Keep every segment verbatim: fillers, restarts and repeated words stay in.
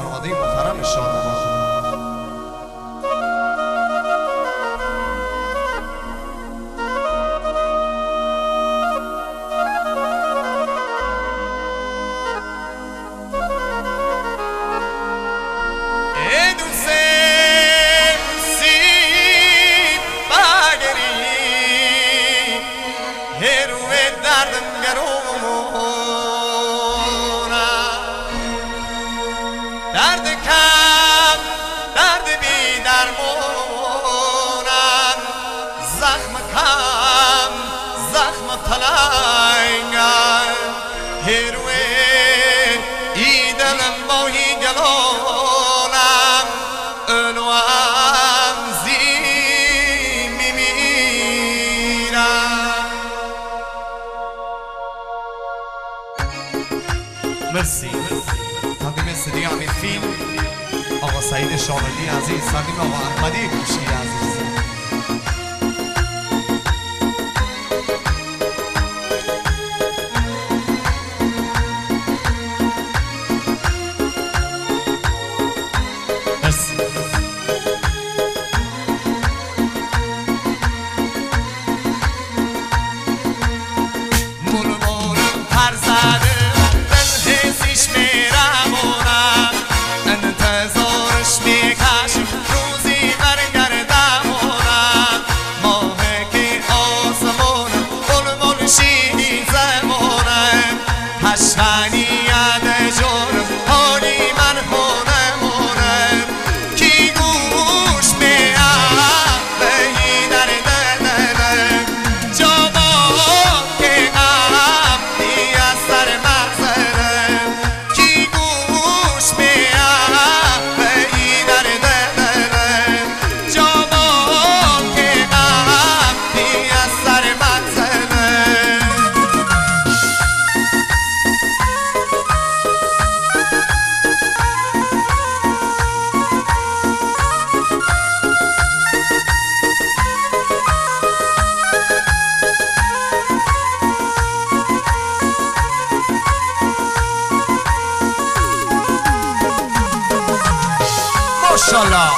خانواده محترم شادمان. درد کم درد بی درمونم زخم کم زخم تلنگم هروی ای دلم با ای گلونم اونوام زی میمیرم. مرسی. تقدیم صدی امیر فیلم آقا سعید شاملی عزیز، تقدیم آقا احمدی گوشی عزیز. مرسی. مرمورم پر زده دل حسیش میرمونم انتظارش میکشم روزی برگردمونم ماه که آسمونم بلبل شیری زمونم پشتنیت جونم حالی من خونمونم کی گوش میاد به این درد دلم جواب که غمی از سر مغزرم کی گوش میاد به این درد دلم جواب که غمی از سر مغزرم. ماشاءالله.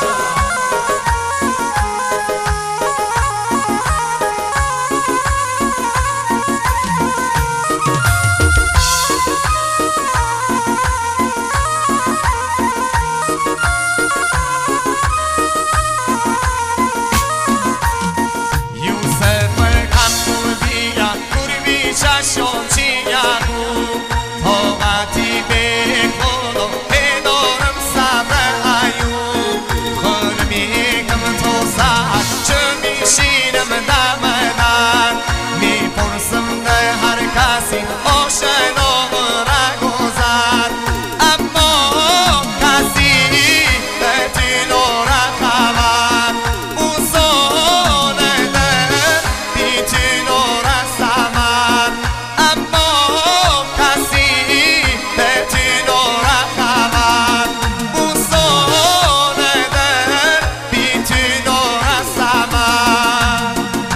یوسف کمبو بیا گربی چشم چیگو طاقتی به خدا ندارم صبر ایوب خون میگم تو ساعت چه میشینم دم در میپرسم ده هر کسی آشنا را گذر اما کسی به تینو را خبر بوسان دل بی تینو را سمر اما کسی به تینو را خبر بوسان دل بی تینو را سمر.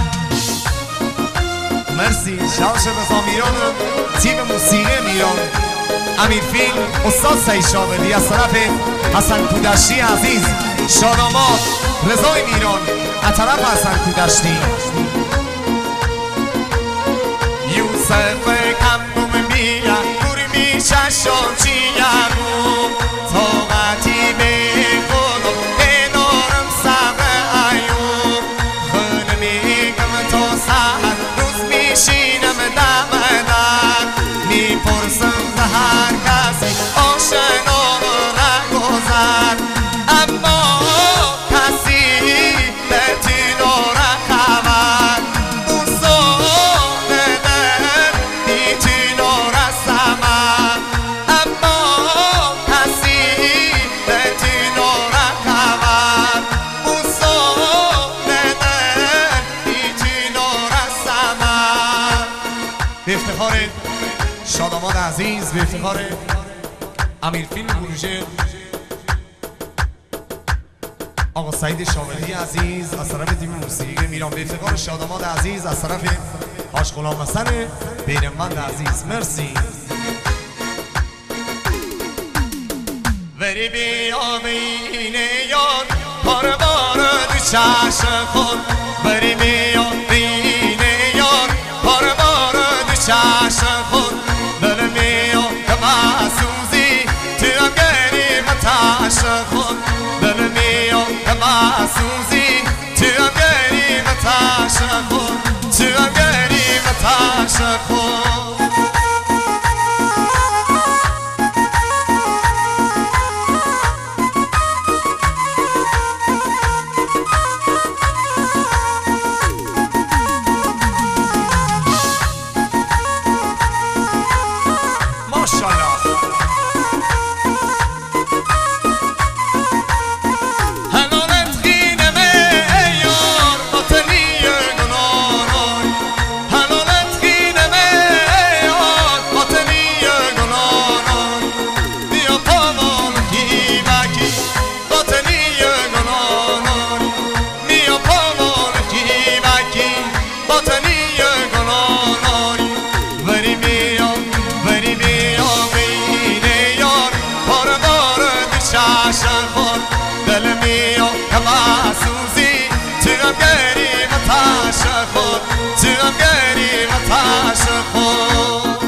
مرسی. شاوش رضا میران تیم موسیقی میران امیر فیلم استاد سعید شاملی از طرف حسن کودشتی عزیز شاداماد رضای میران از طرف حسن کودشتی. یوسف کمبو بیا گربی چشم چیگو طاقتی به خدا ندارم صبر ایوب خون میگم تو سحر روز میشینم دم در میپرسم ز هر کسی آشنا را گذر اما کسی به تینو را خبر بوسان دل بی تینو را سمر اما کسی به تینو را خبر بوسان دل بی تینو را سمر. به افتخار شاداماد عزیز، به افتخار امیر فیلم پروژه آقا سعید شاملی عزیز از طرف تیم موسیقی میران، به افتخار شاداماد عزیز از طرف حاج غلام حسن بیرمند عزیز. مرسی. بری بیا بینه یار پاربار دو چشم خود بری بیا بینه یار پاربار دو چشم خود دل بیا که محسوزی تو هم گریم تاش خود دل بیا که محسوزی تو هم گریم تاش خود تو هم گریم تاش خود دل میو که محسوزی تو هم گریم تاش خود تو هم گریم تاش خود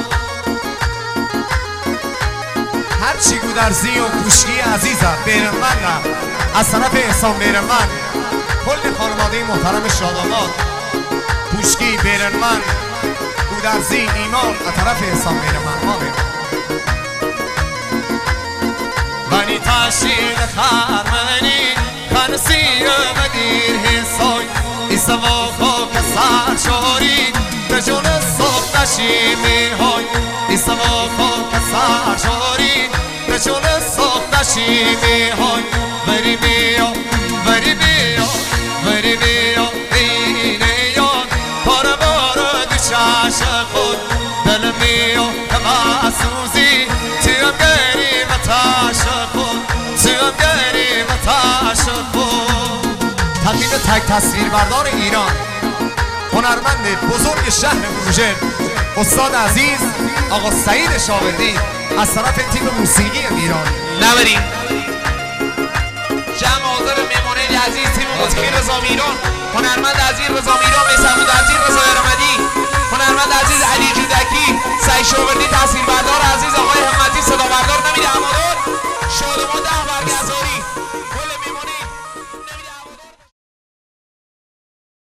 هرچی گودرزی و کوشکی عزیزم بیرمن از طرف احسان بیرمن کل خانواده محترم شاداماد کوشکی بیرمن گودرزی ایمان از طرف احسان بیرمن ما بیرمن منی تاشین خرمنی خانسی مدیر حسای ایسا واقع که سر شاری به جون سختشی میهای ایسا واقع که سر شاری به جون سختشی میهای بری بیا بری بیا بری بیا اینه یاد پار بار دو چشم خود دل میو که محسوزی تو هم گریم تاش خود تو هم گریم تاش خود تقدیم تک تصویر بردار ایران هنرمند بزرگ شهر بروژرد استاد عزیز آقا سعید شاوردی از طرف تیم موسیقی ایران نبریم جمع حاضر میمونه عزیز تیم موسیقی رضا میران هنرمند عزیز رضا میران میسمود عزیز رضا ارمدی هنرمند عزیز علی جودکی سعید شاوردی تصویر بردار عزیز آقای همتی صدا بردار نمیده امادار شادمان ده برگرد